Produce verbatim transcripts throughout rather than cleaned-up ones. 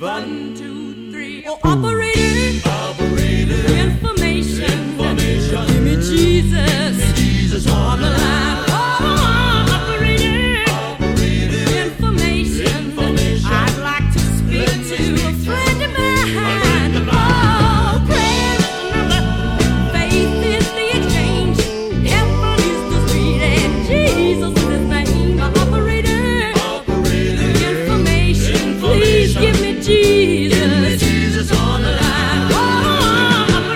One, two, three. Oh, operator. Operator. Information. Information. Give me Jesus. Give me Jesus on the line. Oh, operator. Operator. Information. Information. I'd like to speak Let's to speak a friend of mine. Oh, prayer. Faith is the exchange. Heaven is the street, and Jesus is his name. Operator. Operator. Information. Please give me Jesus. Give me Jesus on the line. Oh,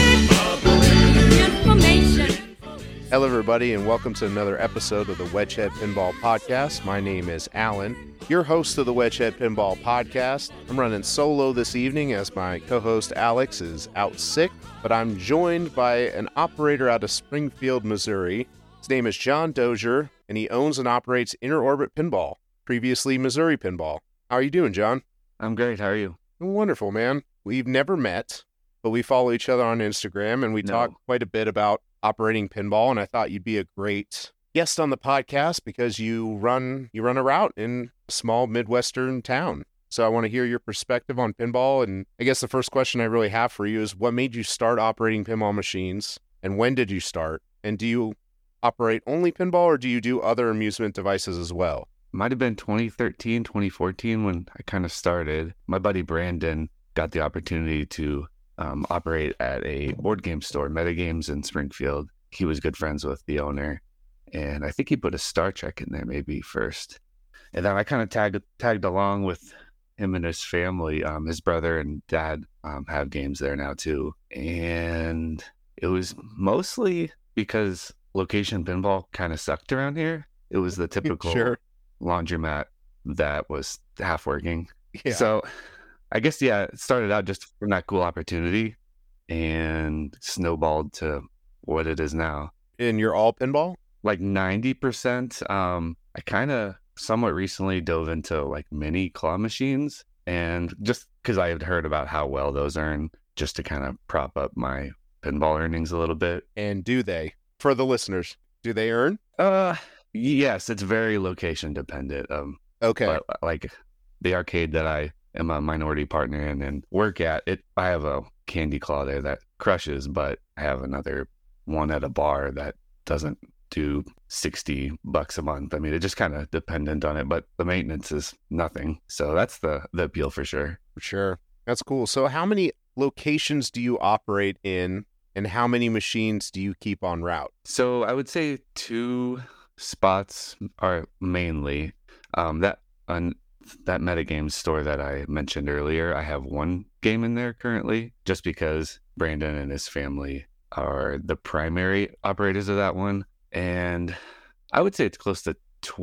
operator. Information. Hello, everybody, and welcome to another episode of the Wedgehead Pinball Podcast. My name is Alan, your host of the Wedgehead Pinball Podcast. I'm running solo this evening as my co-host Alex is out sick, but I'm joined by an operator out of Springfield, Missouri. His name is John Dozier, and he owns and operates Inner Orbit Pinball, previously Missouri Pinball. How are you doing, John? I'm great. How are you? Wonderful, man. We've never met, but we follow each other on Instagram, and we No. talk quite a bit about operating pinball, and I thought you'd be a great guest on the podcast because you run you run a route in a small Midwestern town. So I want to hear your perspective on pinball, and I guess the first question I really have for you is what made you start operating pinball machines, and when did you start? And do you operate only pinball, or do you do other amusement devices as well? Might have been twenty thirteen, twenty fourteen when I kind of started. My buddy Brandon got the opportunity to um, operate at a board game store, Metagames in Springfield. He was good friends with the owner, and I think he put a Star Trek in there maybe first. And then I kind of tagged tagged along with him and his family. Um, his brother and dad um, have games there now too. And it was mostly because location pinball kind of sucked around here. It was the typical Sure. laundromat that was half working. Yeah. So I guess, yeah, it started out just from that cool opportunity and snowballed to what it is now. And you're all pinball? Like ninety percent. Um, I kind of somewhat recently dove into like mini claw machines, and just because I had heard about how well those earn, just to kind of prop up my pinball earnings a little bit. And do they? For the listeners, do they earn? Uh, yes, it's very location dependent. Um, Okay. But like the arcade that I am a minority partner in and work at, it I have a candy claw there that crushes, but I have another one at a bar that doesn't do sixty bucks a month. I mean, it's just kind of dependent on it, but the maintenance is nothing. So that's the the appeal for sure. Sure. That's cool. So how many locations do you operate in, and how many machines do you keep on route? So I would say two spots are mainly um, that on that Metagames store that I mentioned earlier. I have one game in there currently, just because Brandon and his family are the primary operators of that one. And I would say it's close to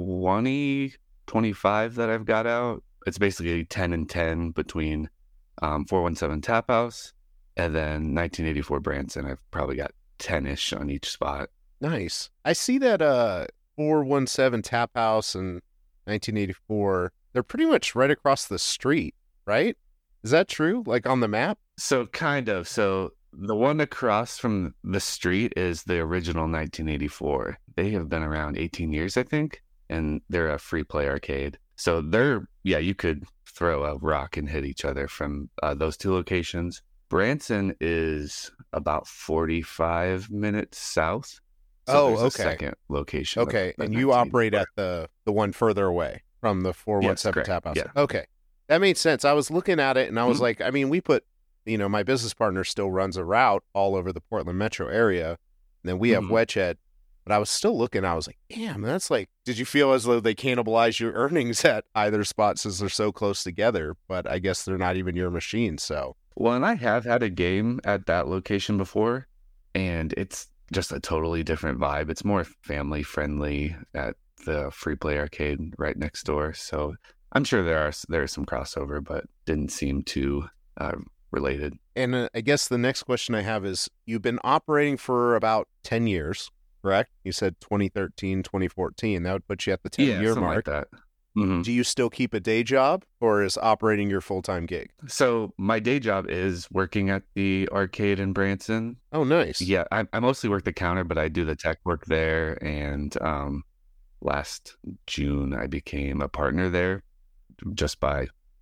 twenty, twenty-five that I've got out. It's basically ten and ten between um, four one seven Tap House and then nineteen eighty-four Branson. I've probably got ten-ish on each spot. Nice. I see that uh four one seven Tap House and nineteen eighty-four, they're pretty much right across the street, right? Is that true? Like on the map? So kind of. So the one across from the street is the original nineteen eighty-four. They have been around eighteen years, I think, and they're a free play arcade. So they're, yeah, you could throw a rock and hit each other from uh, those two locations. Branson is about forty-five minutes south. So Oh, there's a okay. second location. of Okay. the And you nineteen operate eighty-four. at the, the one further away from the four one seven Yes, Tap correct. House. Yeah. Okay. That made sense. I was looking at it and I was Mhm. like, I mean, we put, you know, my business partner still runs a route all over the Portland metro area. And then we have Mhm. Wedgehead. But I was still looking, I was like, damn, that's like, did you feel as though they cannibalize your earnings at either spot since they're so close together? But I guess they're not even your machines, so. Well, and I have had a game at that location before, and it's just a totally different vibe. It's more family friendly at the free play arcade right next door. So I'm sure there are there is some crossover, but didn't seem too uh, related. And uh, I guess the next question I have is, you've been operating for about ten years, correct? You said twenty thirteen, twenty fourteen. That would put you at the ten-year something mark. like that. Mhm. Do you still keep a day job, or is operating your full-time gig? So my day job is working at the arcade in Branson. Oh, nice. Yeah, I, I mostly work the counter, but I do the tech work there. And um, last June, I became a partner there just by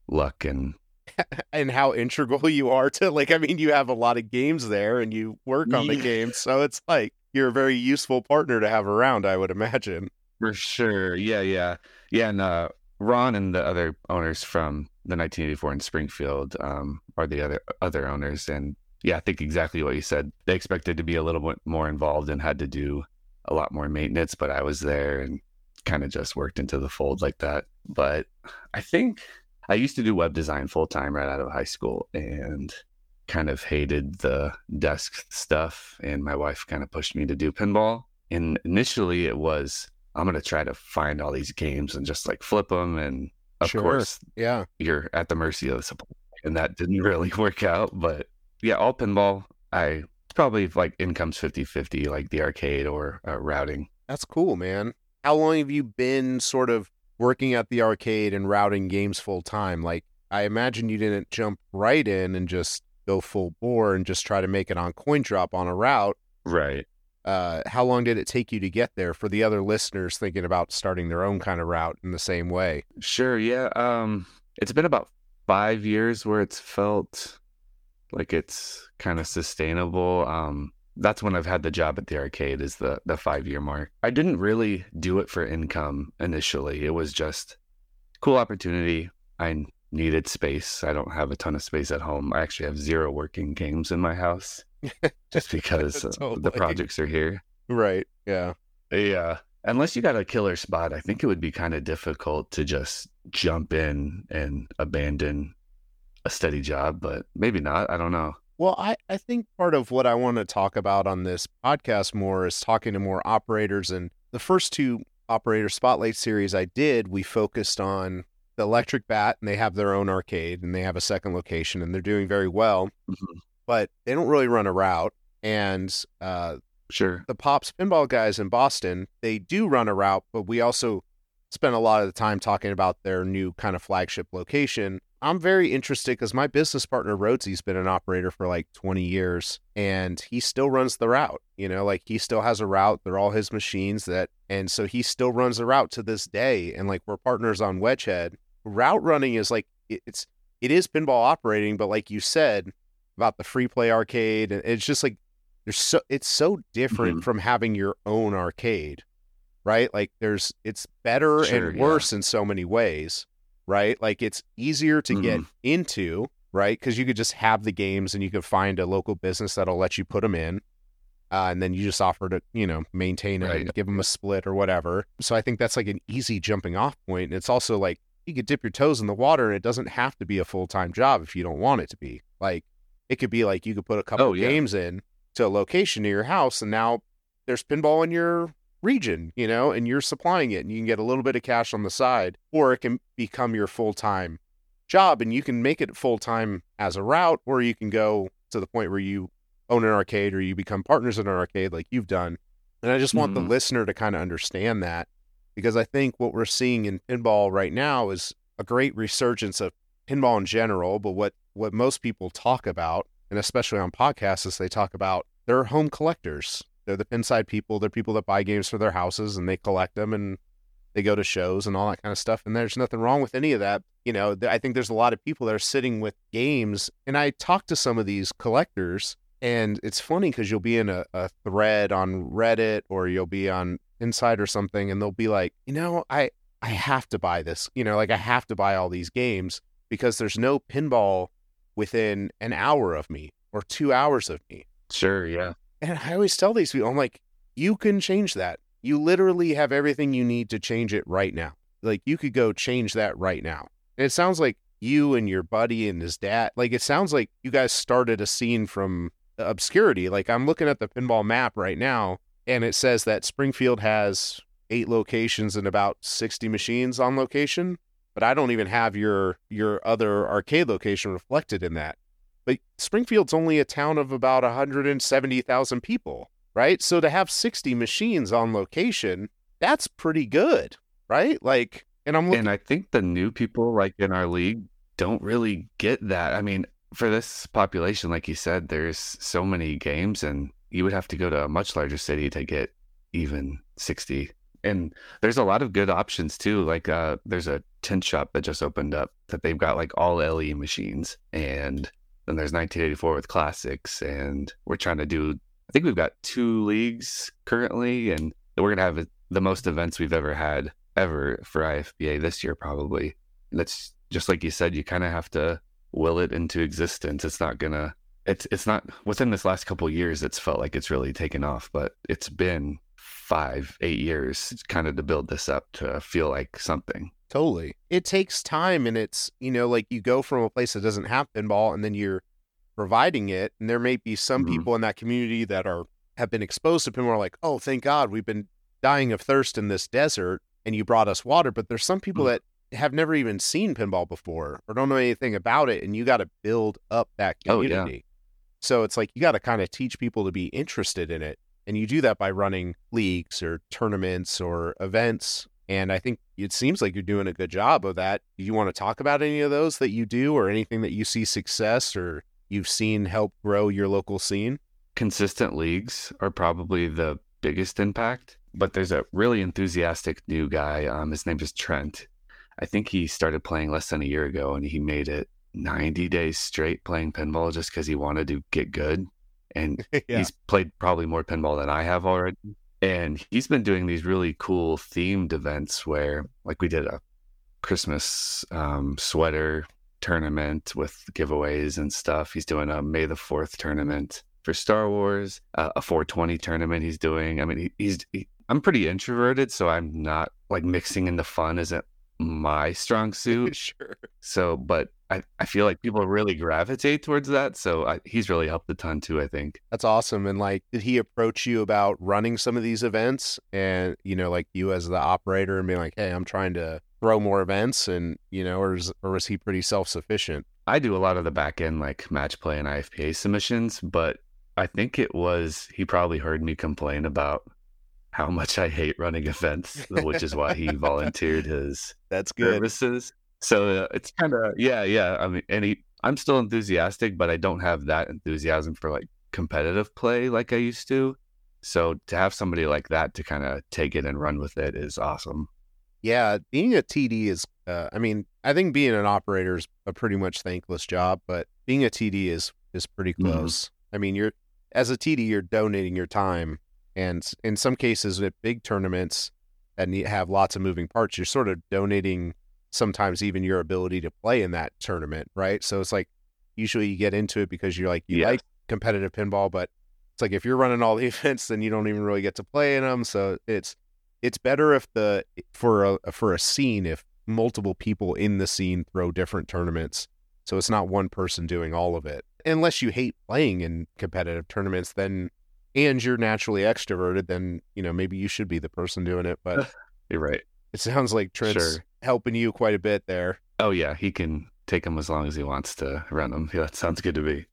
luck and and how integral you are to, like, I mean, you have a lot of games there and you work on the Yeah. games. So it's like you're a very useful partner to have around, I would imagine. For sure. Yeah, yeah. Yeah, and uh, Ron and the other owners from the nineteen eighty-four in Springfield um, are the other other owners. And yeah, I think exactly what you said. They expected to be a little bit more involved and had to do a lot more maintenance, but I was there and kind of just worked into the fold like that. But I think I used to do web design full time right out of high school and kind of hated the desk stuff. And my wife kind of pushed me to do pinball. And initially it was, I'm going to try to find all these games and just like flip them. And of Sure. course, Yeah. you're at the mercy of the supply. And that didn't really work out. But yeah, all pinball, I probably like income's fifty-fifty, like the arcade or uh, routing. That's cool, man. How long have you been sort of working at the arcade and routing games full time? Like, I imagine you didn't jump right in and just go full bore and just try to make it on coin drop on a route. Right. Uh, how long did it take you to get there for the other listeners thinking about starting their own kind of route in the same way? Sure. Yeah. Um, it's been about five years where it's felt like it's kind of sustainable. Um, that's when I've had the job at the arcade is the, the five year mark. I didn't really do it for income initially. It was just cool opportunity. I needed space. I don't have a ton of space at home. I actually have zero working games in my house just because uh, Totally. the projects are here. Right. Yeah. Yeah. Unless you got a killer spot, I think it would be kind of difficult to just jump in and abandon a steady job, but maybe not. I don't know. Well, I, I think part of what I want to talk about on this podcast more is talking to more operators. And the first two operator spotlight series I did, we focused on the Electric Bat, and they have their own arcade and they have a second location and they're doing very well, Mhm. but they don't really run a route. And uh, Sure. the Pops Pinball guys in Boston, they do run a route, but we also spent a lot of the time talking about their new kind of flagship location. I'm very interested because my business partner, Rhodes's been an operator for like twenty years and he still runs the route, you know, like he still has a route. They're all his machines that, and so he still runs the route to this day. And like, we're partners on Wedgehead. Route running is like, it- it's, it is pinball operating, but like you said about the free play arcade, and it's just like, there's so, it's so different Mhm. from having your own arcade, right? Like there's, it's better Sure, and yeah. worse in so many ways, right? Like it's easier to get Mhm. into, right? Because you could just have the games and you could find a local business that'll let you put them in. Uh, and then you just offer to, you know, maintain them Right. and give them a split or whatever. So I think that's like an easy jumping off point. And it's also like you could dip your toes in the water and it doesn't have to be a full-time job if you don't want it to be. Like it could be like you could put a couple Oh, of yeah. games in to a location near your house and now there's pinball in your region, you know, and you're supplying it and you can get a little bit of cash on the side, or it can become your full-time job and you can make it full-time as a route, or you can go to the point where you own an arcade or you become partners in an arcade like you've done. And I just want Mhm. the listener to kind of understand that, because I think what we're seeing in pinball right now is a great resurgence of pinball in general, but what, what most people talk about, and especially on podcasts, is they talk about they're home collectors. They're the pinside people. They're people that buy games for their houses and they collect them and they go to shows and all that kind of stuff. And there's nothing wrong with any of that. You know, th- I think there's a lot of people that are sitting with games. And I talk to some of these collectors, and it's funny because you'll be in a, a thread on Reddit or you'll be on Inside or something, and they'll be like, you know, I, I have to buy this. You know, like I have to buy all these games because there's no pinball within an hour of me or two hours of me. Sure. Yeah. And I always tell these people, I'm like, you can change that. You literally have everything you need to change it right now. Like you could go change that right now. And it sounds like you and your buddy and his dad, like it sounds like you guys started a scene from obscurity. Like I'm looking at the pinball map right now and it says that Springfield has eight locations and about sixty machines on location, but I don't even have your, your other arcade location reflected in that. But Springfield's only a town of about one hundred seventy thousand people, right? So to have sixty machines on location, that's pretty good, right? Like, and I'm looking. And I think the new people like in our league don't really get that. I mean, for this population, like you said, there's so many games and you would have to go to a much larger city to get even sixty. And there's a lot of good options too. Like uh, there's a Tint Shop that just opened up that they've got like all L E machines, and then there's nineteen eighty-four with classics, and we're trying to do, I think we've got two leagues currently, and we're going to have the most events we've ever had ever for I F B A this year probably. And that's just like you said, you kind of have to will it into existence. It's not gonna, it's it's not, within this last couple of years, it's felt like it's really taken off, but it's been five, eight years kind of to build this up to feel like something. Totally. It takes time, and it's, you know, like you go from a place that doesn't have pinball and then you're providing it. And there may be some Mhm. people in that community that are, have been exposed to pinball like, oh, thank God, we've been dying of thirst in this desert and you brought us water. But there's some people Mhm. that have never even seen pinball before or don't know anything about it. And you got to build up that Oh, yeah. community. So it's like, you got to kind of teach people to be interested in it. And you do that by running leagues or tournaments or events. And I think it seems like you're doing a good job of that. Do you want to talk about any of those that you do, or anything that you see success or you've seen help grow your local scene? Consistent leagues are probably the biggest impact, but there's a really enthusiastic new guy. Um, his name is Trent. I think he started playing less than a year ago, and he made it ninety days straight playing pinball just because he wanted to get good. And Yeah. he's played probably more pinball than I have already. And he's been doing these really cool themed events where, like, we did a Christmas um, sweater tournament with giveaways and stuff. He's doing a May the fourth tournament for Star Wars, uh, a four twenty tournament he's doing. I mean, he, he's, he, I'm pretty introverted, so I'm not, like, mixing in the fun isn't my strong suit. Sure. So, but I, I feel like people really gravitate towards that. So I, he's really helped a ton too, I think. That's awesome. And like, did he approach you about running some of these events, and, you know, like you as the operator, and being like, hey, I'm trying to throw more events, and, you know, or, is, or was he pretty self-sufficient? I do a lot of the back end, like match play and I F P A submissions, but I think it was, he probably heard me complain about how much I hate running events, which is why he volunteered his That's good. services. So uh, it's kind of, yeah, yeah. I mean, and he, I'm still enthusiastic, but I don't have that enthusiasm for like competitive play like I used to. So to have somebody like that to kind of take it and run with it is awesome. Yeah, being a T D is, uh, I mean, I think being an operator is a pretty much thankless job, but being a T D is is pretty close. Mm-hmm. I mean, you're, as a T D, you're donating your time. And in some cases, at big tournaments that need, have lots of moving parts, you're sort of donating sometimes even your ability to play in that tournament, right? So it's like, usually you get into it because you're like, you Yeah. like competitive pinball, but it's like, if you're running all the events, then you don't even really get to play in them. So it's it's better if the for a for a scene, if multiple people in the scene throw different tournaments, so it's not one person doing all of it. Unless you hate playing in competitive tournaments, then, and you're naturally extroverted, then, you know, maybe you should be the person doing it. But You're right. it sounds like Trent's Sure. helping you quite a bit there. Oh yeah, he can take them as long as he wants to run them. Yeah, that sounds good to me.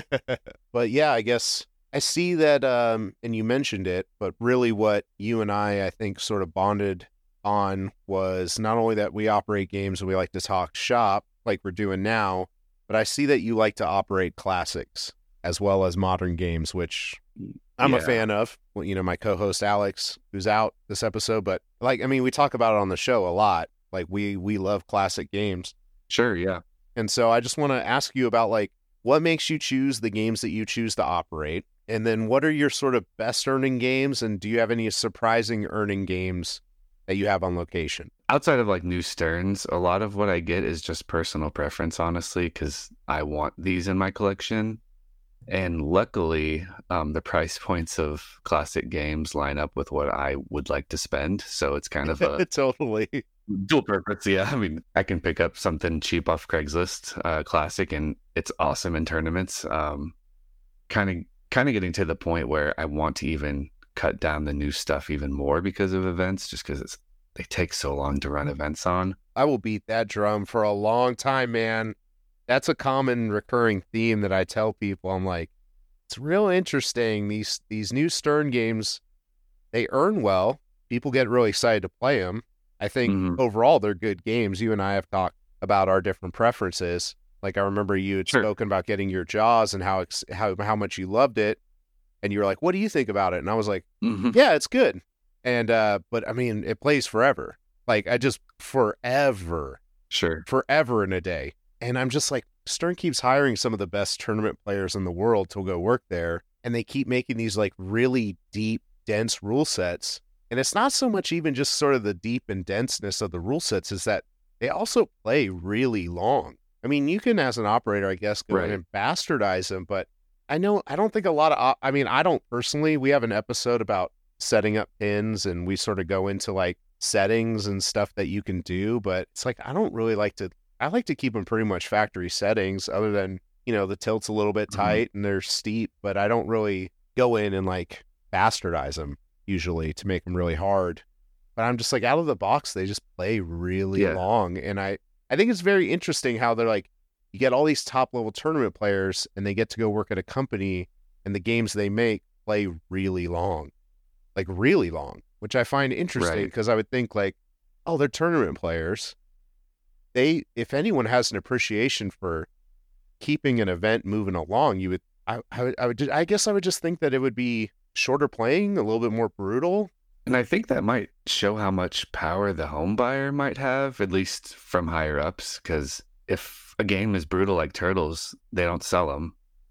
But yeah, I guess I see that, um, and you mentioned it, but really what you and I, I think, sort of bonded on was not only that we operate games and we like to talk shop like we're doing now, but I see that you like to operate classics as well as modern games, which I'm a Yeah. fan of. Well, you know, my co-host Alex, who's out this episode, but like, I mean, we talk about it on the show a lot. Like we, we love classic games. Sure, yeah. And so I just want to ask you about, like, what makes you choose the games that you choose to operate? And then what are your sort of best earning games? And do you have any surprising earning games that you have on location? Outside of like new Sterns, a lot of what I get is just personal preference, honestly, because I want these in my collection. And luckily, um, the price points of classic games line up with what I would like to spend. So it's kind of a Totally. dual purpose. Yeah. I mean, I can pick up something cheap off Craigslist, uh, classic, and it's awesome in tournaments. Um, kind of, kind of getting to the point where I want to even cut down the new stuff even more because of events, just because it's they take so long to run events on. I will beat that drum for a long time, man. That's a common recurring theme that I tell people. I'm like, it's real interesting. These these new Stern games, they earn well. People get really excited to play them. I think Mhm. overall they're good games. You and I have talked about our different preferences. Like I remember you had Sure. spoken about getting your Jaws and how ex- how how much you loved it, and you were like, "What do you think about it?" And I was like, Mhm. "Yeah, it's good." And uh, but I mean, it plays forever. Like I just forever, Sure. forever in a day. And I'm just like, Stern keeps hiring some of the best tournament players in the world to go work there. And they keep making these like really deep, dense rule sets. And it's not so much even just sort of the deep and denseness of the rule sets, is that they also play really long. I mean, you can, as an operator, I guess, go Right. in and bastardize them, but I know, I don't think a lot of, op- I mean, I don't personally, we have an episode about setting up pins and we sort of go into like settings and stuff that you can do, but it's like, I don't really like to, I like to keep them pretty much factory settings, other than, you know, the tilt's a little bit Mhm. tight and they're steep, but I don't really go in and like bastardize them usually to make them really hard. But I'm just like, out of the box, they just play really Yeah. long. And I, I think it's very interesting how they're like, you get all these top level tournament players and they get to go work at a company and the games they make play really long, like really long, which I find interesting Right. because I would think like, oh, they're tournament players. They, if anyone has an appreciation for keeping an event moving along, you would, I, I would, I would, ju- I guess I would just think that it would be shorter playing, a little bit more brutal. And I think that might show how much power the home buyer might have, at least from higher ups. Because if a game is brutal like Turtles, they don't sell them.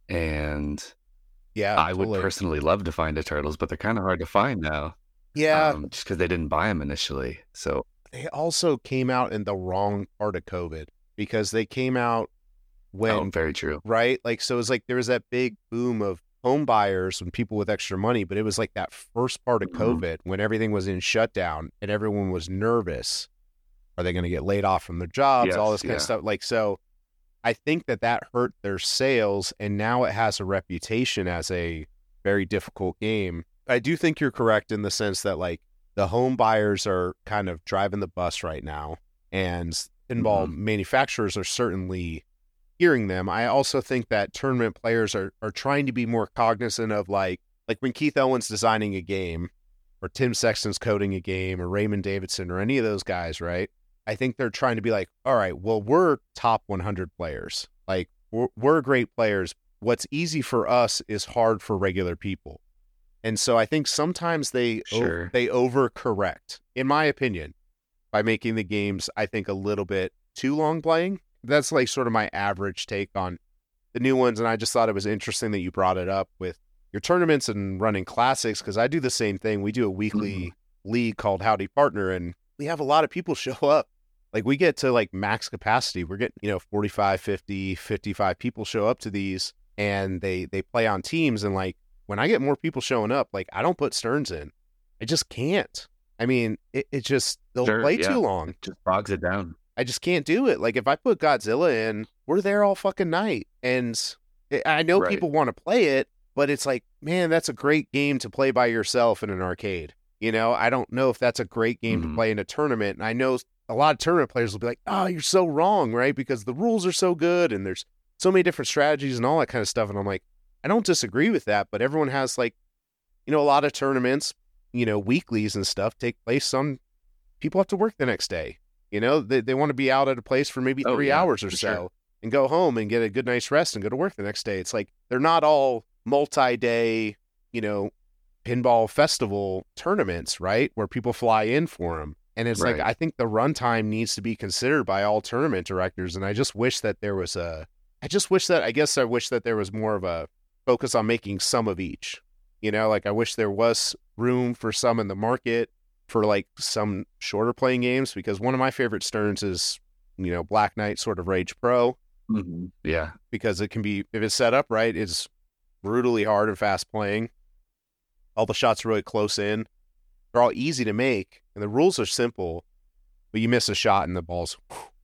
And Yeah, I would totally. personally love to find a Turtles, but they're kind of hard to find now. Yeah, um, just because they didn't buy them initially. So they also came out in the wrong part of COVID because they came out when, oh, very true. right? Like, so it was like there was that big boom of home buyers and people with extra money, but it was like that first part of Mhm. COVID when everything was in shutdown and everyone was nervous. Are they going to get laid off from their jobs? All Yes, this kind of yeah. stuff. Like, so I think that that hurt their sales, and now it has a reputation as a very difficult game. I do think you're correct in the sense that like the home buyers are kind of driving the bus right now, and pinball Mhm. manufacturers are certainly hearing them. I also think that tournament players are are trying to be more cognizant of like like when Keith Owen's designing a game, or Tim Sexton's coding a game, or Raymond Davidson, or any of those guys, right? I think they're trying to be like, all right, well, we're top one hundred players. Like, we're, we're great players. What's easy for us is hard for regular people. And so I think sometimes they o- Sure. they overcorrect, in my opinion, by making the games, I think, a little bit too long playing. That's like sort of my average take on the new ones. And I just thought it was interesting that you brought it up with your tournaments and running classics, because I do the same thing. We do a weekly league called Howdy Partner, and we have a lot of people show up. Like, we get to like max capacity. We're getting, you know, forty-five, fifty, fifty-five people show up to these, and they they play on teams. And like, when I get more people showing up, like, I don't put Stearns in. I just can't. I mean, it, it just, they'll Sure, play yeah. too long. Just bogs it down. I just can't do it. Like, if I put Godzilla in, we're there all fucking night. And I- I know Right. people want to play it, but it's like, man, that's a great game to play by yourself in an arcade. You know, I don't know if that's a great game to Mhm. play in a tournament. And I know a lot of tournament players will be like, oh, you're so wrong, right? Because the rules are so good and there's so many different strategies and all that kind of stuff. And I'm like, I don't disagree with that, but everyone has like, you know, a lot of tournaments, you know, weeklies and stuff take place on, people have to work the next day. You know, they, they want to be out at a place for maybe Oh, three yeah, hours or for so sure. and go home and get a good night's rest and go to work the next day. It's like, they're not all multi-day, you know, pinball festival tournaments, right? Where people fly in for them. And it's like, Right. I think the runtime needs to be considered by all tournament directors. And I just wish that there was a, I just wish that, I guess I wish that there was more of a focus on making some of each. You know, like I wish there was room for some in the market for like some shorter playing games, because one of my favorite Stearns is, you know, Black Knight sort of Rage Pro, Mhm. Yeah. because it can be, if it's set up right, it's brutally hard and fast playing. All the shots are really close in. They're all easy to make, and the rules are simple, but you miss a shot and the ball's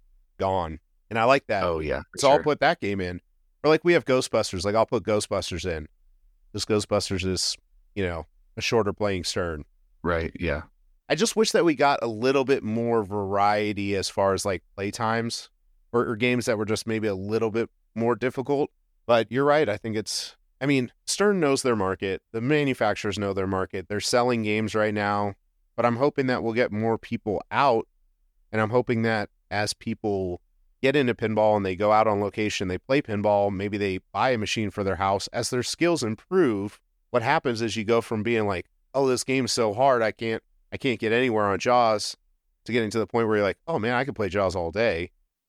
gone. And I like that. Oh, yeah. for So I'll sure. put that game in. Or like we have Ghostbusters. Like I'll put Ghostbusters in. This Ghostbusters is, you know, a shorter playing Stern. Right. Yeah. I just wish that we got a little bit more variety as far as like play times, or, or games that were just maybe a little bit more difficult. But you're right. I think it's, I mean, Stern knows their market. The manufacturers know their market. They're selling games right now, but I'm hoping that we'll get more people out. And I'm hoping that as people get into pinball and they go out on location, they play pinball, maybe they buy a machine for their house, as their skills improve, what happens is you go from being like, oh, this game's so hard, I can't, I can't get anywhere on Jaws, to getting to the point where you're like, oh man, I could play Jaws all day.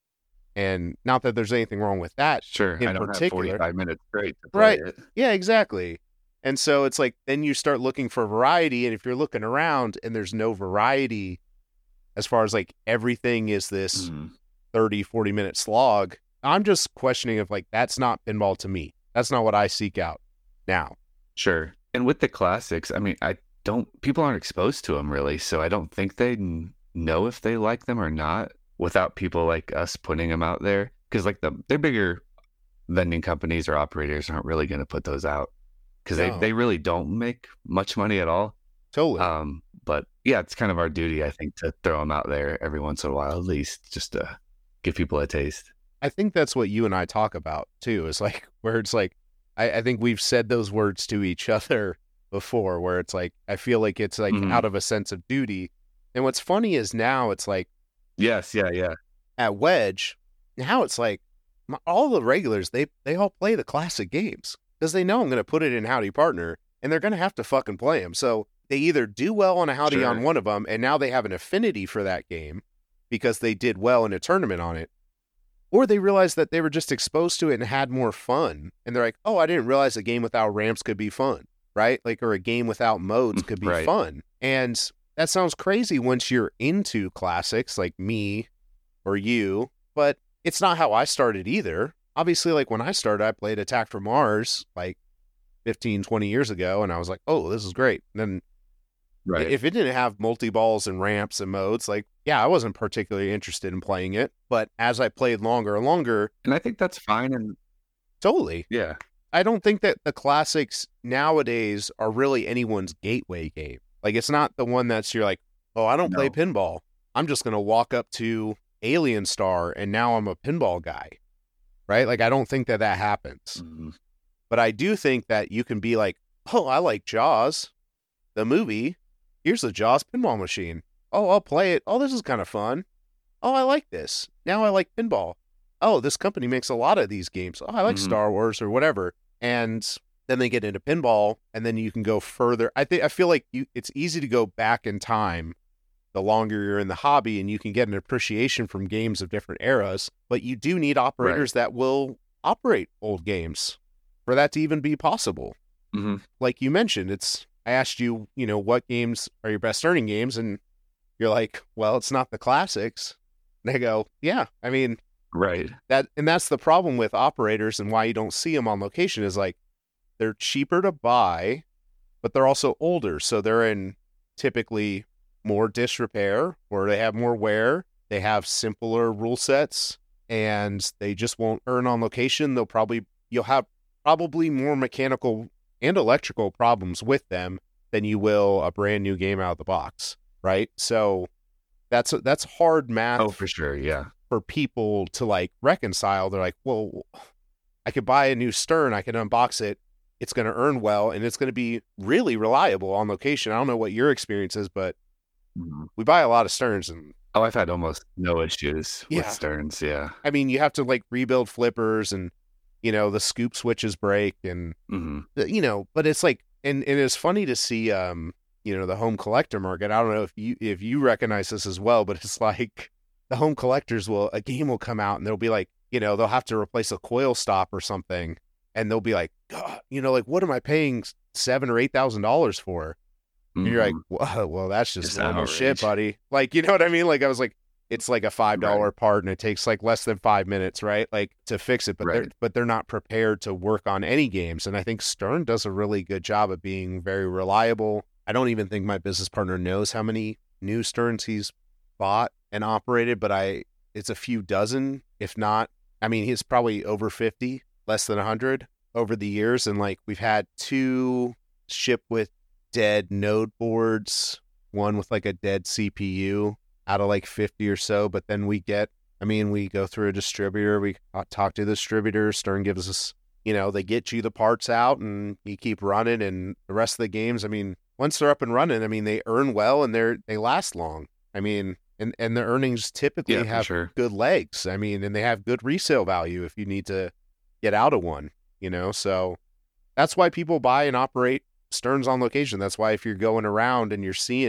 And not that there's anything wrong with that. Sure. in I don't particular. have forty-five minutes straight to play Right. it. Yeah, exactly. And so it's like, then you start looking for variety. And if you're looking around and there's no variety, as far as like everything is this Mhm. thirty, forty minute slog, I'm just questioning if like, that's not pinball to me. That's not what I seek out now. Sure. And with the classics, I mean, I don't, people aren't exposed to them really. So I don't think they n- know if they like them or not without people like us putting them out there. Cause like the, they're bigger vending companies or operators aren't really going to put those out because No. they, they really don't make much money at all. Totally. Um, but yeah, it's kind of our duty, I think, to throw them out there every once in a while, at least just to give people a taste. I think that's what you and I talk about too, is like where it's like, I, I think we've said those words to each other before, where it's like, I feel like it's like Mhm. out of a sense of duty. And what's funny is now it's like Yes, yeah, yeah. at Wedge, now it's like my, all the regulars, they, they all play the classic games because they know I'm going to put it in Howdy Partner and they're going to have to fucking play them. So they either do well on a Howdy Sure. on one of them and now they have an affinity for that game because they did well in a tournament on it. Or they realized that they were just exposed to it and had more fun. And they're like, oh, I didn't realize a game without ramps could be fun, right? Like, or a game without modes could be Right. fun. And that sounds crazy once you're into classics like me or you, but it's not how I started either. Obviously, like when I started, I played Attack from Mars like fifteen, twenty years ago. And I was like, oh, this is great. And then Right. if it didn't have multi-balls and ramps and modes, like, yeah, I wasn't particularly interested in playing it. But as I played longer and longer, And I think that's fine. And totally. yeah, I don't think that the classics nowadays are really anyone's gateway game. Like, it's not the one that's you're like, oh, I don't play No. pinball. I'm just going to walk up to Alien Star and now I'm a pinball guy, right? Like, I don't think that that happens. Mhm. But I do think that you can be like, oh, I like Jaws, the movie. Here's the Jaws pinball machine. Oh, I'll play it. Oh, this is kind of fun. Oh, I like this. Now I like pinball. Oh, this company makes a lot of these games. Oh, I like Mhm. Star Wars or whatever. And then they get into pinball and then you can go further. I think I feel like you it's easy to go back in time the longer you're in the hobby and you can get an appreciation from games of different eras, but you do need operators that will operate old games for that to even be possible. Mhm. Like you mentioned, it's I asked you, you know, what games are your best earning games? And you're like, well, it's not the classics. And I go, yeah, I mean, Right. that, and that's the problem with operators and why you don't see them on location is like, they're cheaper to buy, but they're also older. So they're in typically more disrepair or they have more wear. They have simpler rule sets and they just won't earn on location. They'll probably, you'll have probably more mechanical and electrical problems with them than you will a brand new game out of the box, right? So that's that's hard math Oh, for sure. Yeah. for people to like reconcile. They're like, well, I could buy a new Stern, I can unbox it, it's going to earn well, and it's going to be really reliable on location. I don't know what your experience is, but Mhm. we buy a lot of Sterns, and Oh, I've had almost no issues with Yeah. Sterns. Yeah. I mean, you have to like rebuild flippers, and you know the scoop switches break, and hmm you know, but it's like, and, and it's funny to see, um, you know, the home collector market. I don't know if you if you recognize this as well, but it's like the home collectors will a game will come out and they'll be like, you know, they'll have to replace a coil stop or something, and they'll be like, God, you know, like what am I paying seven or eight thousand dollars for? And you're like, well, well, that's just Just normal shit, outrage. buddy. Like, you know what I mean? Like, I was like, it's like a five dollar part, and it takes like less than five minutes, right? Like to fix it, but they're Right. but they're not prepared to work on any games. And I think Stern does a really good job of being very reliable. I don't even think my business partner knows how many new Sterns he's bought and operated, but I it's a few dozen, if not. I mean, he's probably over fifty, less than a hundred over the years, and like we've had two ship with dead node boards, one with like a dead C P U out of like fifty or so, but then we get, I mean, we go through a distributor, we talk to the distributor, Stern gives us, you know, they get you the parts out and you keep running, and the rest of the games, I mean, once they're up and running, I mean, they earn well and they're, they last long. I mean, and, and the earnings typically Yeah, for have sure. good legs. I mean, and they have good resale value if you need to get out of one, you know, so that's why people buy and operate Sterns on location. That's why if you're going around and you're seeing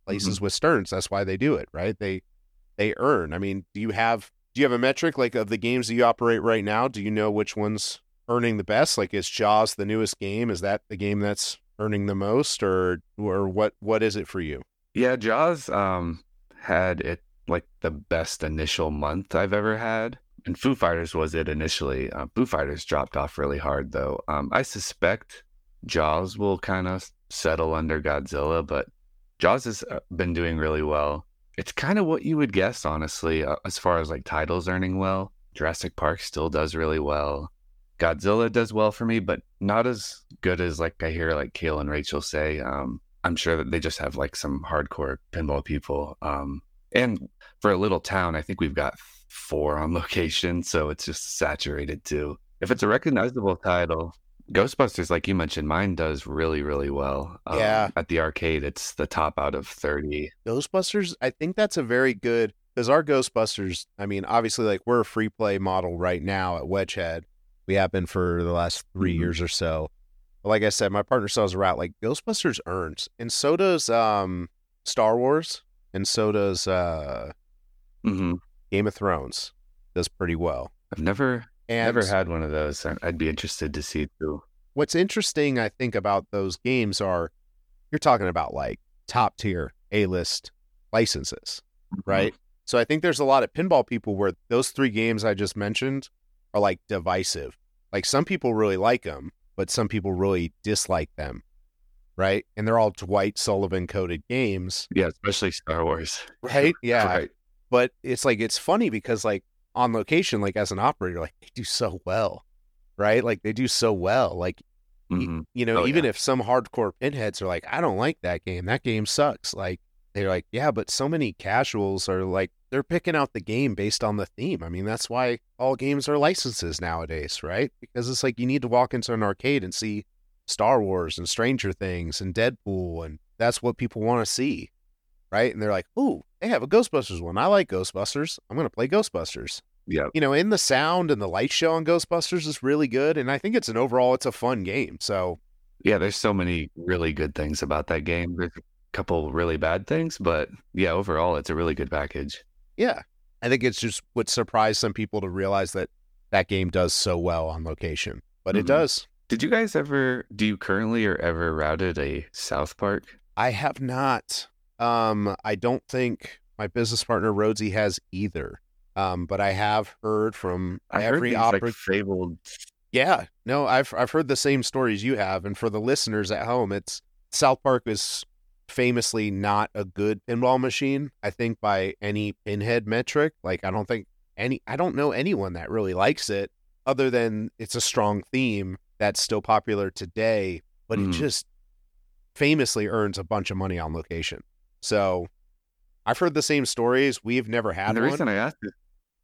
places with sterns. That's why they do it, right? They they earn. I mean, do you have do you have a metric like of the games that you operate right now? Do you know which one's earning the best? Like, is Jaws the newest game? Is that the game that's earning the most, or or what what is it for you? Yeah, Jaws um had it like the best initial month I've ever had. And Foo Fighters was it initially. Uh, Foo Fighters dropped off really hard, though. Um, I suspect Jaws will kind of settle under Godzilla, but Jaws has uh, been doing really well. It's kind of what you would guess, honestly, uh, as far as like titles earning well. Jurassic Park still does really well. Godzilla does well for me, but not as good as like I hear like Kale and Rachel say. Um, I'm sure that they just have like some hardcore pinball people. Um, and for a little town, I think we've got four on location, so it's just saturated too. If it's a recognizable title, Ghostbusters, like you mentioned, mine does really, really well. Um, Yeah. At the arcade, it's the top out of thirty. Ghostbusters, I think that's a very good, because our Ghostbusters, I mean, obviously, like, we're a free play model right now at Wedgehead. We have been for the last three Mhm. years or so. But like I said, my partner sells a route. Like, Ghostbusters earns, and so does um Star Wars, and so does uh hmm Game of Thrones. Does pretty well. I've never, And never had one of those. I- I'd be interested to see too. what's interesting, I think, about those games are you're talking about like top tier A-list licenses, right? So I think there's a lot of pinball people where those three games I just mentioned are like divisive. Like some people really like them, but some people really dislike them, right? And they're all Dwight Sullivan coded games, Yeah, especially Star Wars. right? Yeah. Right. But it's like, it's funny because like on location, like as an operator, like they do so well, right? Like they do so well. Like, y- hmm you know, Oh, even yeah. if some hardcore pinheads are like, I don't like that game, that game sucks. Like they're like, yeah, but so many casuals are like, they're picking out the game based on the theme. I mean, that's why all games are licenses nowadays, right? Because it's like you need to walk into an arcade and see Star Wars and Stranger Things and Deadpool, and that's what people want to see, right? And they're like, ooh, they have a Ghostbusters one. I like Ghostbusters. I'm going to play Ghostbusters. Yeah. You know, and the sound and the light show on Ghostbusters is really good, and I think it's an overall, it's a fun game. So Yeah, there's so many really good things about that game. There's a couple really bad things, but yeah, overall, it's a really good package. yeah, I think it's just what surprised some people to realize that that game does so well on location, but it Mhm. does. Did you guys ever, do you currently or ever routed a South Park? I have not. Um, I don't think my business partner Rhodesy has either. Um, but I have heard from I heard every these opera. like fabled. Yeah, no, I've I've heard the same stories you have, and for the listeners at home, it's South Park is famously not a good pinball machine, I think, by any pinhead metric. Like I don't think any I don't know anyone that really likes it, other than it's a strong theme that's still popular today, but it Mm. just famously earns a bunch of money on location. So I've heard the same stories. We've never had And the one. reason I asked is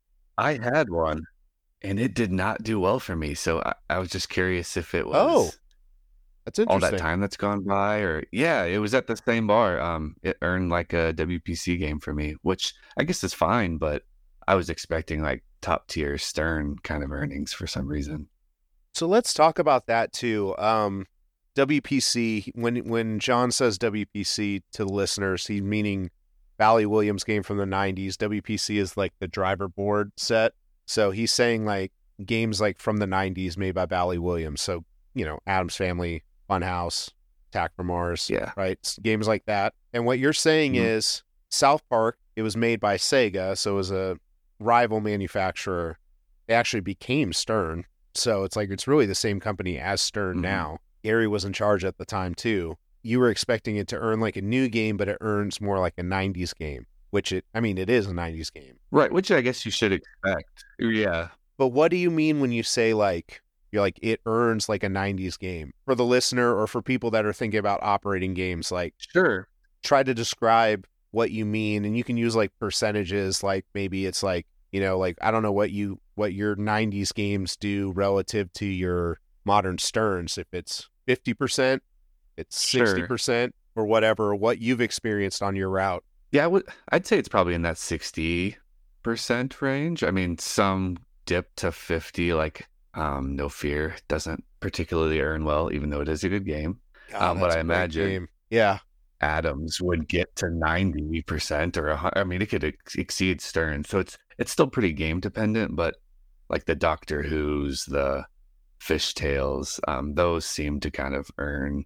I had one and it did not do well for me. So I, I was just curious if it was Oh, That's all interesting. that time that's gone by, or yeah, it was at the same bar. Um, it earned like a W P C game for me, which I guess is fine, but I was expecting like top tier Stern kind of earnings for some reason. So let's talk about that too. Um, W P C, when when John says W P C to the listeners, he's meaning Bally Williams game from the nineties. W P C is like the driver board set. So he's saying like games like from the nineties made by Bally Williams. So, you know, Addams Family, Funhouse, Attack from Mars, Yeah. right? S- Games like that. And what you're saying Mhm. is South Park, it was made by Sega, so it was a rival manufacturer. They actually became Stern. So it's like it's really the same company as Stern Mhm. now. Gary was in charge at the time too. You were expecting it to earn like a new game, but it earns more like a nineties game, which it, I mean, it is a nineties game. Right, which I guess you should expect. Yeah. But what do you mean when you say like, you're like, it earns like a nineties game? For the listener or for people that are thinking about operating games, like Sure. try to describe what you mean. And you can use like percentages, like maybe it's like, you know, like, I don't know what you, what your nineties games do relative to your modern Sterns. If it's fifty percent, it's Sure. sixty percent or whatever, what you've experienced on your route. Yeah, I would, I'd say it's probably in that sixty percent range. I mean, some dip to fifty, like um, No Fear doesn't particularly earn well, even though it is a good game. Um, but that's I a great imagine- game. Yeah. Adams would get to ninety percent or a hun- I mean, it could ex- exceed Stern. So it's it's still pretty game dependent, but like the Doctor Who's, the Fishtails, um, those seem to kind of earn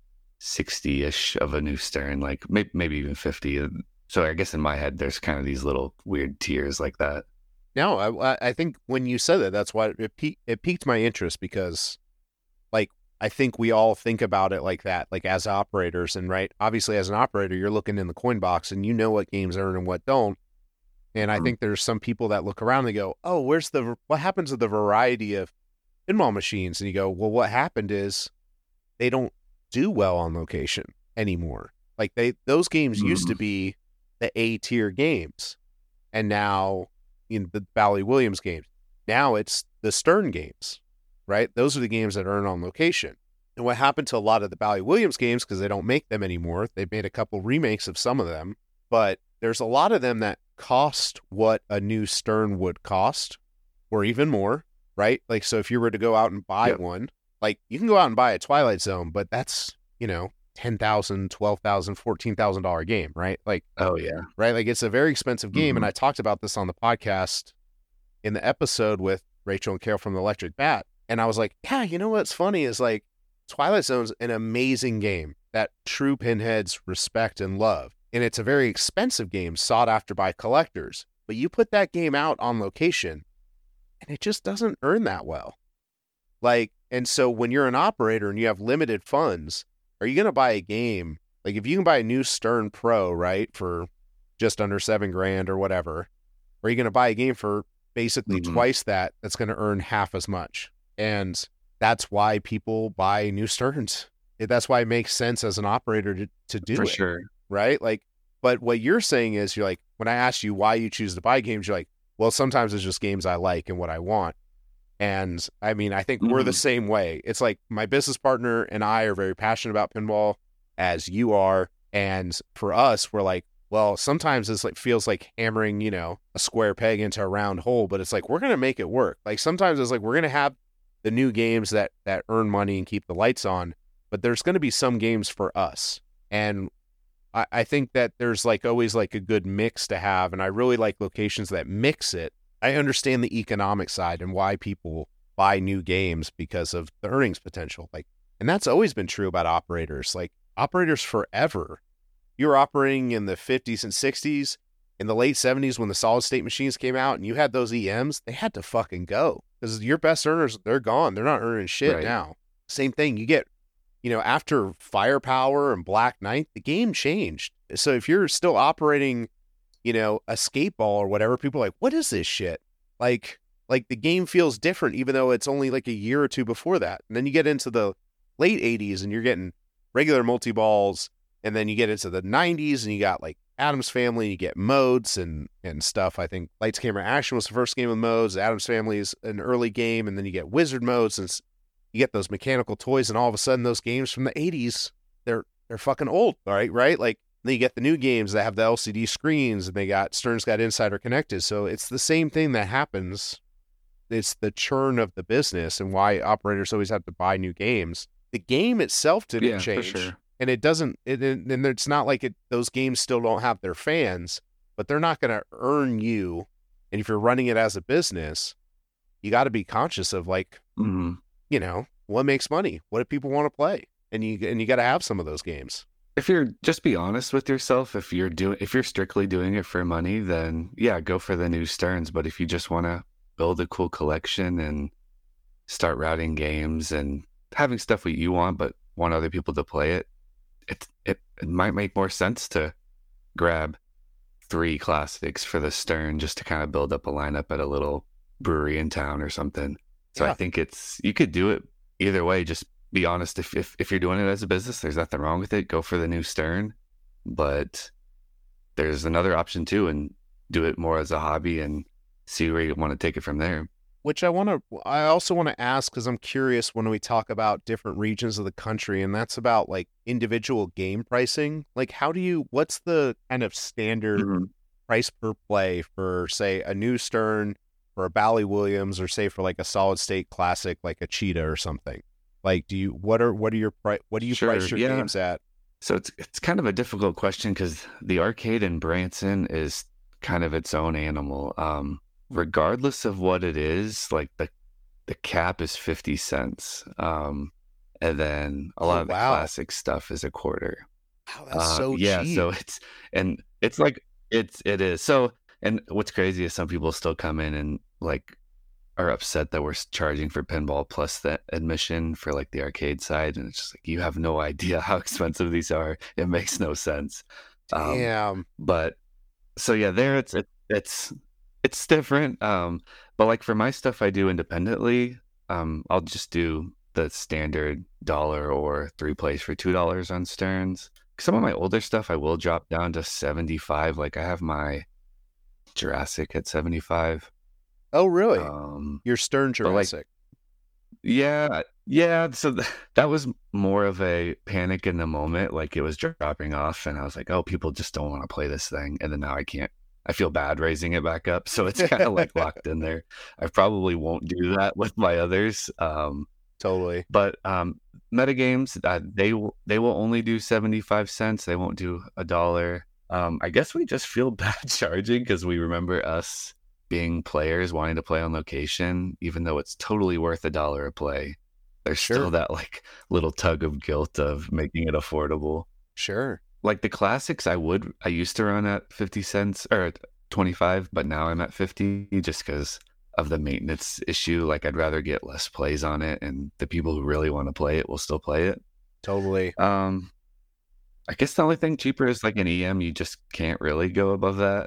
sixty-ish of a new Stern, like maybe, maybe even fifty. So I guess in my head, there's kind of these little weird tiers like that. No, I, I think when you said that, that's why it, pe- it piqued my interest because, like, I think we all think about it like that, like as operators. And right, obviously, as an operator, you're looking in the coin box and you know what games earn and what don't. And I mm-hmm. think there's some people that look around and they go, "Oh, where's the what happens to the variety of pinball machines?" And you go, "Well, what happened is they don't do well on location anymore. Like they those games mm-hmm. used to be the A tier games, and now." In the Bally Williams games. Now it's the Stern games, right? Those are the games that earn on location. And what happened to a lot of the Bally Williams games, because they don't make them anymore, they've made a couple remakes of some of them, but there's a lot of them that cost what a new Stern would cost, or even more, right? Like, so if you were to go out and buy yep. one, like you can go out and buy a Twilight Zone, but that's, you know, ten thousand dollars, twelve thousand dollars, fourteen thousand dollars game, right? Like, oh yeah. Right. Like it's a very expensive game. Mm-hmm. And I talked about this on the podcast in the episode with Rachel and Carol from the Electric Bat. And I was like, yeah, you know, what's funny is like Twilight Zone's an amazing game that true pinheads respect and love. And it's a very expensive game sought after by collectors, but you put that game out on location and it just doesn't earn that well. Like, and so when you're an operator and you have limited funds, are you going to buy a game? Like if you can buy a new Stern Pro, right, for just under seven grand or whatever, or are you going to buy a game for basically mm-hmm. twice that, that's going to earn half as much? And that's why people buy new Sterns. That's why it makes sense as an operator to, to do for it. Sure. Right? Like, but what you're saying is you're like, when I asked you why you choose to buy games, you're like, well, sometimes it's just games I like and what I want. And I mean, I think mm-hmm. we're the same way. It's like my business partner and I are very passionate about pinball as you are. And for us, we're like, well, sometimes it's like feels like hammering, you know, a square peg into a round hole, but it's like, we're going to make it work. Like sometimes it's like, we're going to have the new games that, that earn money and keep the lights on, but there's going to be some games for us. And I, I think that there's like always like a good mix to have. And I really like locations that mix it. I understand the economic side and why people buy new games because of the earnings potential. Like, and that's always been true about operators. Like operators forever, you were operating in the fifties and sixties, in the late seventies when the solid state machines came out and you had those E Ms, they had to fucking go because your best earners, they're gone. They're not earning shit right. now. Same thing. You get, you know, after Firepower and Black Knight, the game changed. So if you're still operating, you know, a skate ball or whatever, people are like, what is this shit? Like, like the game feels different, even though it's only like a year or two before that. And then you get into the late eighties and you're getting regular multi-balls. And then you get into the nineties and you got like Addams Family, and you get modes and, and stuff. I think Lights, Camera, Action was the first game with modes. Addams Family is an early game. And then you get Wizard modes and you get those mechanical toys. And all of a sudden those games from the eighties, they're, they're fucking old. All right. Right. Like, then you get the new games that have the L C D screens and they got Stern's got Insider connected. So it's the same thing that happens. It's the churn of the business and why operators always have to buy new games. The game itself didn't yeah, change. For sure. And it doesn't, it, and it's not like it, those games still don't have their fans, but they're not going to earn you. And if you're running it as a business, you got to be conscious of like, mm-hmm. you know, what makes money? What do people want to play? And you, and you got to have some of those games. If you're just be honest with yourself, if you're doing, if you're strictly doing it for money, then yeah, go for the new Sterns. But if you just want to build a cool collection and start routing games and having stuff that you want, but want other people to play it, it, it, it might make more sense to grab three classics for the Stern just to kind of build up a lineup at a little brewery in town or something. So yeah. I think it's, you could do it either way. Just be honest. If, if if you're doing it as a business, there's nothing wrong with it. Go for the new Stern, but there's another option too, and do it more as a hobby and see where you want to take it from there. Which I want to, I also want to ask, because I'm curious when we talk about different regions of the country, and that's about like individual game pricing. Like, how do you, what's the kind of standard mm-hmm. price per play for, say, a new Stern, for a Bally Williams, or say for like a solid state classic like a Cheetah or something? Like, do you, what are, what are your, pri- what do you sure, price your yeah. games at? So it's it's kind of a difficult question because the arcade in Branson is kind of its own animal. Um, regardless of what it is, like the the cap is fifty cents. Um, and then a lot Oh, of the wow. classic stuff is a quarter. Wow, that's Uh, so yeah, cheap. so it's and it's like it's it is. So and what's crazy is some people still come in and like are upset that we're s- charging for pinball plus the admission for like the arcade side, and it's just like you have no idea how expensive these are. It makes no sense. Um, Damn. but so yeah, there it's it, it's it's different. Um, but like for my stuff I do independently, um, I'll just do the standard dollar or three plays for two dollars on Stearns. Some of my older stuff I will drop down to seventy five. Like I have my Jurassic at seventy five. Oh, really? Um, Your Stern but like Jurassic. yeah, yeah. So th- that was more of a panic in the moment. Like it was dropping off, and I was like, "Oh, people just don't want to play this thing." And then now I can't. I feel bad raising it back up, so it's kind of like locked in there. I probably won't do that with my others. Um, Totally. but um, metagames, uh, they will they will only do seventy five cents. They won't do a dollar. Um, I guess we just feel bad charging because we remember us being players wanting to play on location, even though it's totally worth a dollar a play. There's Sure. still that like little tug of guilt of making it affordable. Sure. Like the classics, I would I used to run at fifty cents or twenty-five, but now I'm at fifty just because of the maintenance issue. Like I'd rather get less plays on it, and the people who really want to play it will still play it. Totally. Um, I guess the only thing cheaper is like an E M. You just can't really go above that,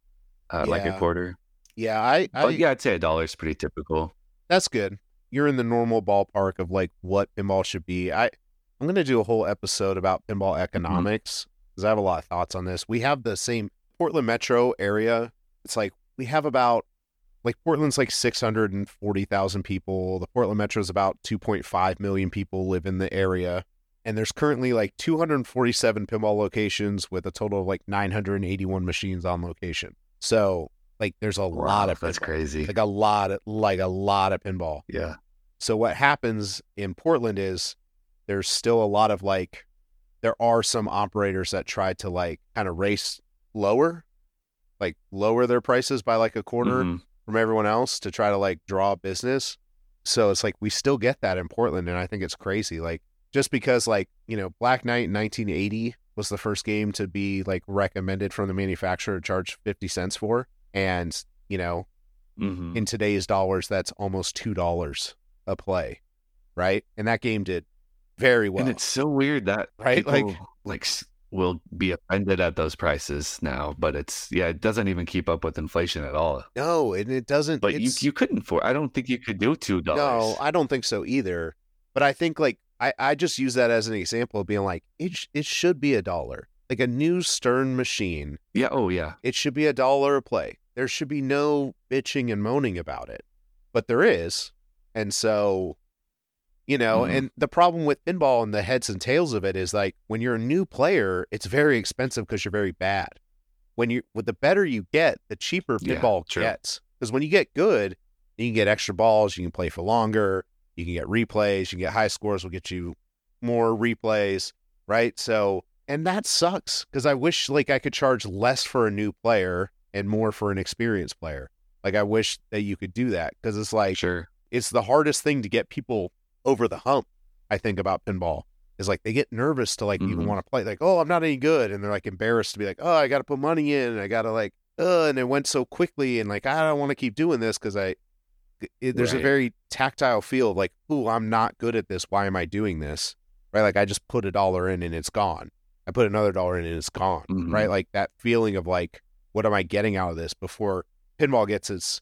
uh, like a Yeah. quarter. Yeah, I, I But yeah, I'd say a dollar is pretty typical. that's good. You're in the normal ballpark of like what pinball should be. I I'm gonna do a whole episode about pinball economics because I have a lot of thoughts on this. We have the same Portland metro area. It's like we have about like Portland's like six hundred forty thousand people. The Portland metro is about two point five million people live in the area. And there's currently like two hundred forty-seven pinball locations with a total of like nine hundred eighty-one machines on location. So like there's a lot of That's pinball. crazy. Like a lot of like a lot of pinball. Yeah. So what happens in Portland is there's still a lot of like there are some operators that try to like kind of race lower, like lower their prices by like a quarter Mhm. from everyone else to try to like draw business. So it's like we still get that in Portland, and I think it's crazy. Like just because like, you know, Black Knight in nineteen eighty was the first game to be like recommended from the manufacturer to charge fifty cents for, and you know, Mhm. in today's dollars that's almost two dollars a play, right? And that game did very well. And it's so weird that Right, people like- like like s- will be offended at those prices now, but it's yeah, it doesn't even keep up with inflation at all. No, and it doesn't. But you it's, you couldn't for I don't think you could do two no, dollars. I don't think so either. But I think like I, I just use that as an example of being like it sh- it should be a dollar. Like a new Stern machine, Yeah. Oh yeah. it should be a dollar a play. There should be no bitching and moaning about it, but there is, and so you know. Mhm. And the problem with pinball and the heads and tails of it is like when you're a new player, it's very expensive because you're very bad. When you with the better you get, the cheaper Yeah, pinball true. gets. Because when you get good, you can get extra balls, you can play for longer, you can get replays, you can get high scores, will get you more replays, right? So, and that sucks because I wish like I could charge less for a new player and more for an experienced player. Like I wish that you could do that because it's like Sure. it's the hardest thing to get people over the hump. I think about pinball is like they get nervous to like even Mhm. want to play. Like, oh, I'm not any good, and they're like embarrassed to be like, oh, I got to put money in, and I got to like, uh, and it went so quickly, and like I don't want to keep doing this because I. It, there's a Right. very tactile feel of like, ooh, I'm not good at this. Why am I doing this? Right? Like I just put a dollar in and it's gone. I put another dollar in and it's gone. Mhm. Right? Like that feeling of like, what am I getting out of this before pinball gets its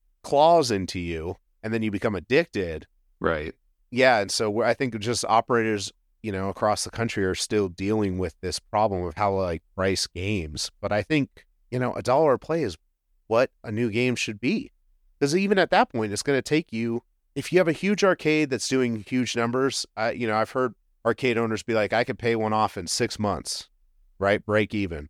claws into you and then you become addicted. Right. Yeah. And so I think just operators, you know, across the country are still dealing with this problem of how to like price games. But I think, you know, a dollar a play is what a new game should be. Because even at that point, it's going to take you, if you have a huge arcade that's doing huge numbers, I, you know, I've heard arcade owners be like, I could pay one off in six months, right? Break even.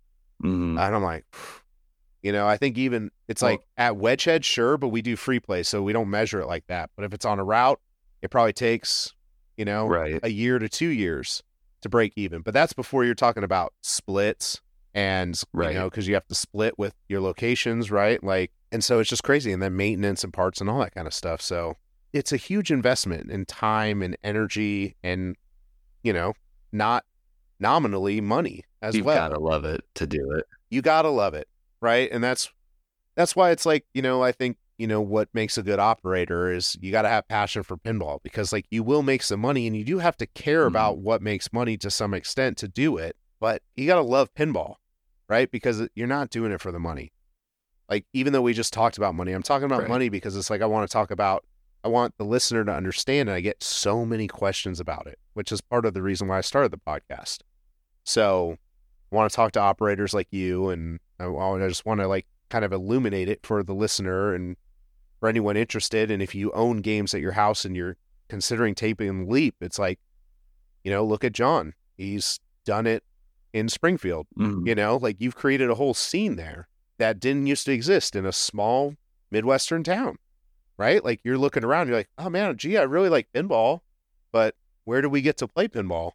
Mhm. And I'm like, you know, I think even it's Well- like at Wedgehead, sure, but we do free play, so we don't measure it like that. But if it's on a route, it probably takes, you know, Right. a year to two years to break even. But that's before you're talking about splits and, Right. you know, because you have to split with your locations, right? Like, and so it's just crazy. And then maintenance and parts and all that kind of stuff. So it's a huge investment in time and energy and, you know, not nominally money as You've well. got to love it to do it. You got to love it, right? And that's that's why it's like, you know, I think, you know, what makes a good operator is you got to have passion for pinball, because like you will make some money and you do have to care Mhm. about what makes money to some extent to do it, but you got to love pinball, right? Because you're not doing it for the money. Like, even though we just talked about money, I'm talking about Right. money because it's like I want to talk about, I want the listener to understand, and I get so many questions about it, which is part of the reason why I started the podcast. So I want to talk to operators like you, and I, I just want to like kind of illuminate it for the listener and for anyone interested. And if you own games at your house and you're considering taking the leap, it's like, you know, look at John. He's done it in Springfield. Mhm. You know, like you've created a whole scene there that didn't used to exist in a small Midwestern town, right? Like you're looking around, you're like, oh man, gee, I really like pinball, but where do we get to play pinball?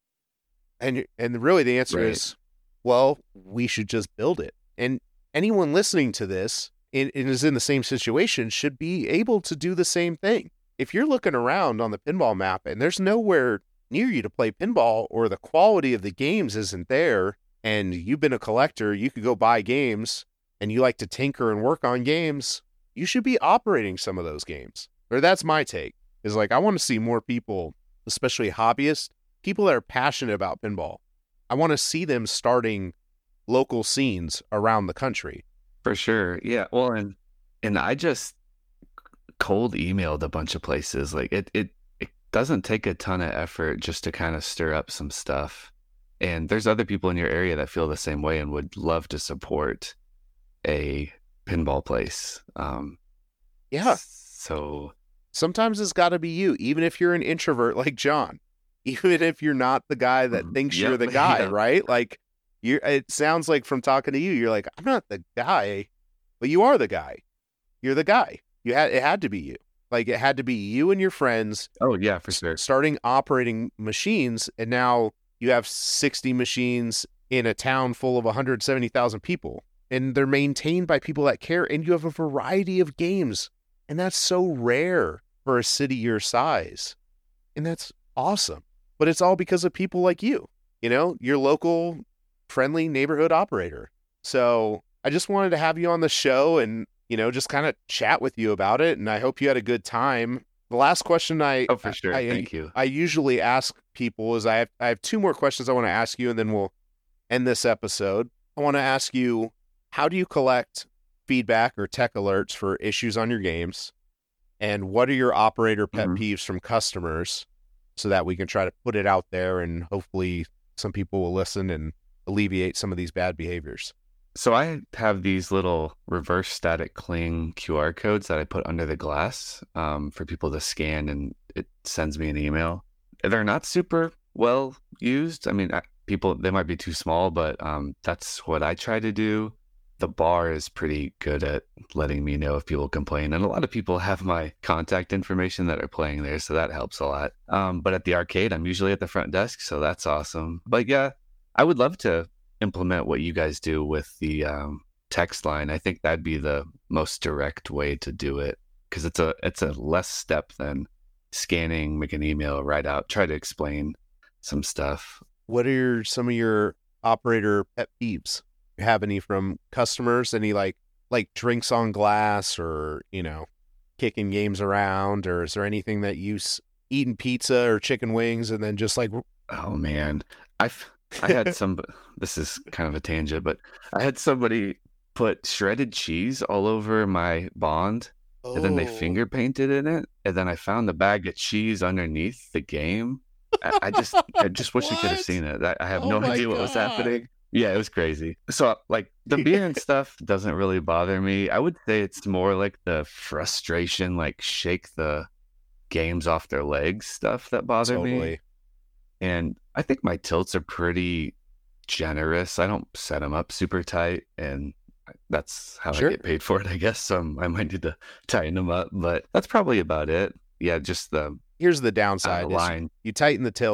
And and really the answer Right. is, well, we should just build it. And anyone listening to this and, and is in the same situation should be able to do the same thing. If you're looking around on the pinball map and there's nowhere near you to play pinball, or the quality of the games isn't there, and you've been a collector, you could go buy games and you like to tinker and work on games, you should be operating some of those games. Or that's my take, is like, I want to see more people, especially hobbyists, people that are passionate about pinball. I want to see them starting local scenes around the country. For sure. Yeah. Well, and and I just cold emailed a bunch of places. Like it it it doesn't take a ton of effort just to kind of stir up some stuff. And there's other people in your area that feel the same way and would love to support a pinball place. Um Yeah. So Sometimes it's got to be you, even if you're an introvert like John, even if you're not the guy that Mhm. thinks Yep. you're the guy, Yeah. right? Like, you, it sounds like from talking to you, you're like, I'm not the guy, but you are the guy. You're the guy. You had it had to be you. Like, it had to be you and your friends Oh yeah, for s- sure. starting operating machines, and now you have sixty machines in a town full of one hundred seventy thousand people, and they're maintained by people that care, and you have a variety of games, and that's so rare for a city your size, and that's awesome. But it's all because of people like you, you know, your local friendly neighborhood operator. So I just wanted to have you on the show and, you know, just kind of chat with you about it, and I hope you had a good time. The last question I Oh, for sure. I, Thank you. I usually ask people is I have I have two more questions I want to ask you, and then we'll end this episode. I want to ask you, how do you collect feedback or tech alerts for issues on your games? And what are your operator pet Mhm. peeves from customers, so that we can try to put it out there and hopefully some people will listen and alleviate some of these bad behaviors? So I have these little reverse static cling Q R codes that I put under the glass um, for people to scan, and it sends me an email. They're not super well used. I mean, I, people, they might be too small, but um, that's what I try to do. The bar is pretty good at letting me know if people complain. And a lot of people have my contact information that are playing there, so that helps a lot. Um, but at the arcade, I'm usually at the front desk, so that's awesome. But yeah, I would love to implement what you guys do with the um, text line. I think that'd be the most direct way to do it, because it's a it's a less step than scanning, make an email, write out, try to explain some stuff. What are your, some of your operator pet peeves? You have any from customers? Any like like drinks on glass, or, you know, kicking games around, or is there anything that you s- eating pizza or chicken wings and then just like Oh man, I've I had some. This is kind of a tangent, but I had somebody put shredded cheese all over my Bond, and then they Oh. finger painted in it, and then I found the bag of cheese underneath the game. I, I just, I just wish you could have What? seen it. I, I have Oh no my idea what was God. happening. Yeah, it was crazy. So, like, the beer and stuff doesn't really bother me. I would say it's more like the frustration, like shake the games off their legs stuff that bother me. Totally. And I think my tilts are pretty generous. I don't set them up super tight, and that's how Sure. I get paid for it, I guess. So I might need to tighten them up, but that's probably about it. Yeah, just the, Here's the uh, downside: is line. you tighten the tilts,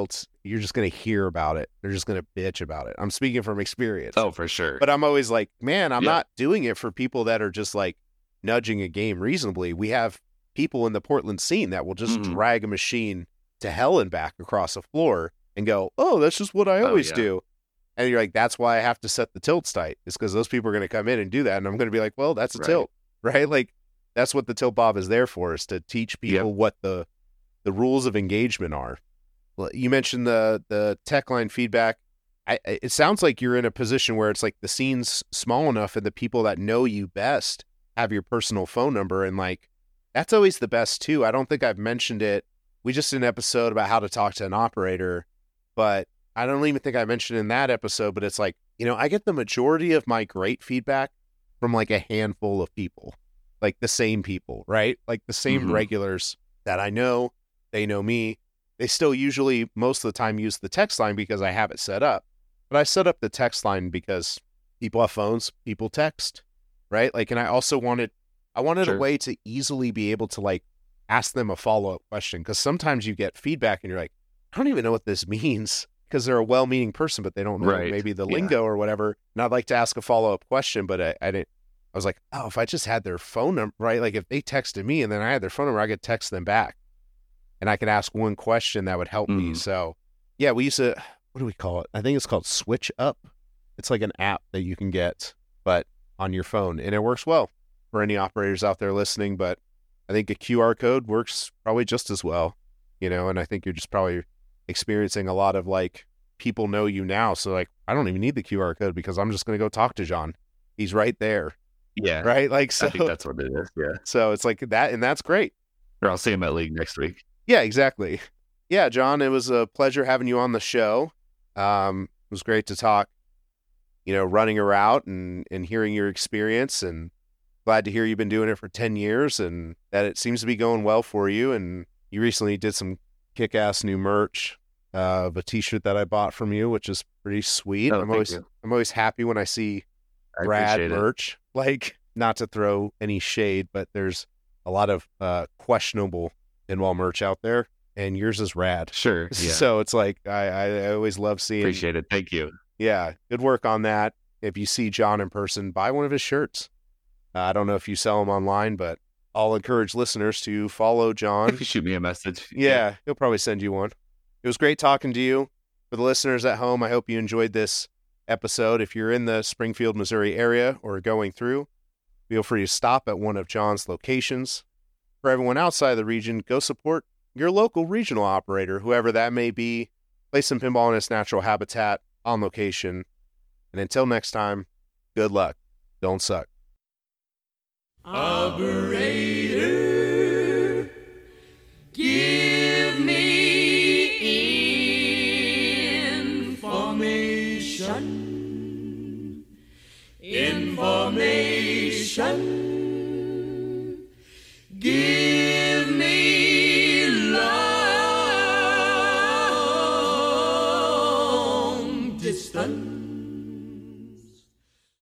you're just going to hear about it. They're just going to bitch about it. I'm speaking from experience. Oh, for sure. But I'm always like, man, I'm Yep. not doing it for people that are just like nudging a game reasonably. We have people in the Portland scene that will just Mhm. drag a machine to hell and back across a floor and go, oh, that's just what I Oh, always yeah. do. And you're like, that's why I have to set the tilts tight. It's because those people are going to come in and do that. And I'm going to be like, well, that's a Right. tilt, right? Like, that's what the tilt bob is there for, is to teach people what the the rules of engagement are. Well, you mentioned the the tech line feedback. I, it sounds like you're in a position where it's like the scene's small enough and the people that know you best have your personal phone number. And like, that's always the best too. I don't think I've mentioned it. We just did an episode about how to talk to an operator, but I don't even think I mentioned in that episode, but it's like, you know, I get the majority of my great feedback from like a handful of people, like the same people, right? Like the same Mhm. regulars that I know, they know me. They still usually most of the time use the text line because I have it set up. But I set up the text line because people have phones, people text, right? Like, and I also wanted, I wanted Sure. a way to easily be able to like ask them a follow-up question. Cause sometimes you get feedback and you're like, I don't even know what this means, because they're a well-meaning person, but they don't know Right. maybe the Yeah. lingo or whatever. And I'd like to ask a follow-up question, but I, I didn't, I was like, oh, if I just had their phone number, right? Like if they texted me and then I had their phone number, I could text them back and I could ask one question that would help me. Mhm. So yeah, we used to, what do we call it? I think it's called Switch Up. It's like an app that you can get, but on your phone, and it works well for any operators out there listening. But I think a Q R code works probably just as well, you know, and I think you're just probably experiencing a lot of like people know you now. So like, I don't even need the Q R code because I'm just going to go talk to John. He's right there. Yeah. Right. Like, so, I think that's what it is. Yeah. so it's like that, and that's great. Or I'll see him at League next week. Yeah, exactly. Yeah, John, it was a pleasure having you on the show. Um, it was great to talk, you know, running a route and, and hearing your experience, and glad to hear you've been doing it for ten years and that it seems to be going well for you. And you recently did some kick-ass new merch, uh, of a t-shirt that I bought from you, which is pretty sweet. Oh, I'm thank always, you. I'm always happy when I see I rad appreciate it. merch. Like, not to throw any shade, but there's a lot of uh, questionable pinball merch out there, and yours is rad. Sure. Yeah. So it's like I, I, I always love seeing. Appreciate it. Thank you. Yeah, good work on that. If you see John in person, buy one of his shirts. Uh, I don't know if you sell them online, but I'll encourage listeners to follow John. If you shoot me a message. Yeah, he'll probably send you one. It was great talking to you. For the listeners at home, I hope you enjoyed this episode. If you're in the Springfield, Missouri area or going through, feel free to stop at one of John's locations. For everyone outside the region, go support your local regional operator, whoever that may be. Play some pinball in its natural habitat on location. And until next time, good luck. Don't suck. Operator, give me information. Information. Give me long distance.